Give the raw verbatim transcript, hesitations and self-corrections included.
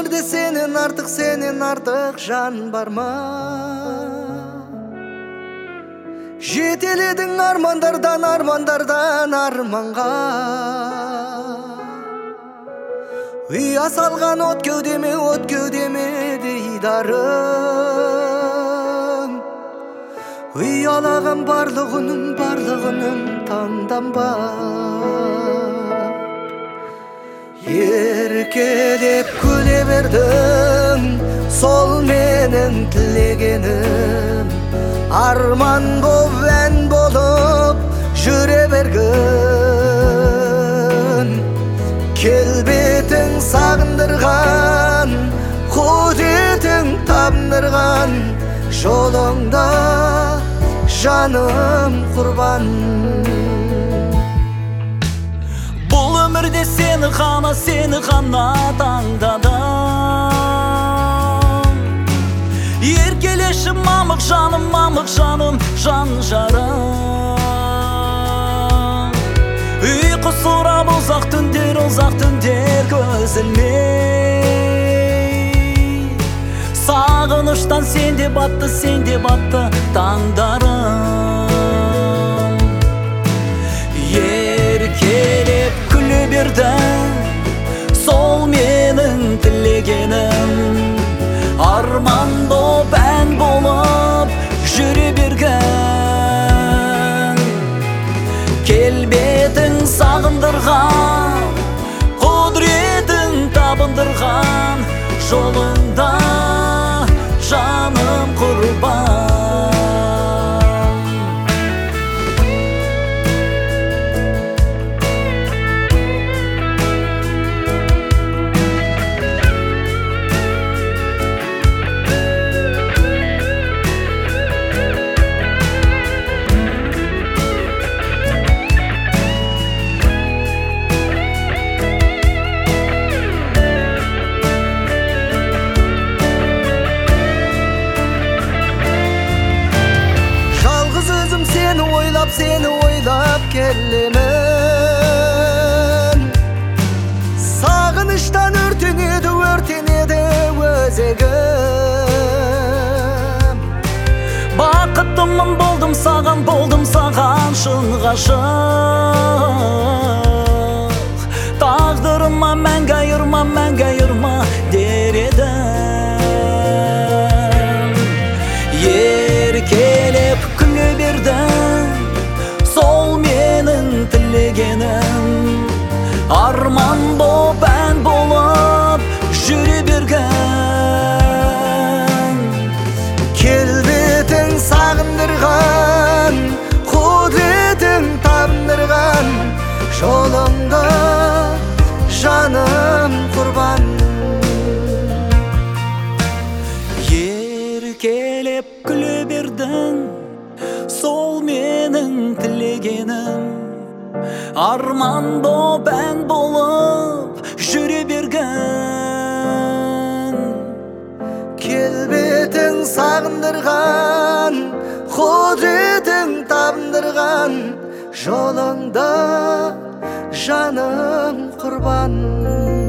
өмірде сенен артық, сенен артық жан бар ма? Жетеледің армандардан, армандардан арманға. Ұя салған от кеудеме, от кеудеме дейдарың. Ұялаған барлығының, барлығының таңданба. Еркелеп күле бердің, сол менің тілегенім. Арман боп, ән болып жүре бергін. Келбетің сағындырған, құдретің табындырған, жолыңда жаным құрбан. Бұл өмірде сені ғана, сені ғана таңдадым. Еркелеші мамық жаным, мамық жаным, жан жарым. Ұйқы сұрап ұзақ түндер, ұзақ түндер көз ілмей. Сағыныштан сенде батты, сенде батты таңдарым. Еркелеп күле бердің, сол менің тілегенім. Арман боп, ән болып жүре берген. Келбетің сағындырған, құдретің табындырған, жолыңда жаным құрбан. Seni oylap kellemem. Sağınıştan örtünedi, örtünedi özegim. Бақыттымын болдым саған, болдым саған шын ғашық. Тағдырыма мәңгі айырма, мәңгі айырма дер едім. Еркелеп күле бердің, сол менің тілегенім. Арман боп, ән болып жүре берген. Келбетің сағындырған, құдретің табындырған, жолыңда жаным құрбан. Еркелеп күле бердің, сол менің тілегенім. Арман боп, ән болып жүре берген. Келбетің сағындырған, құдретің табындырған, жолыңда жаным құрбан.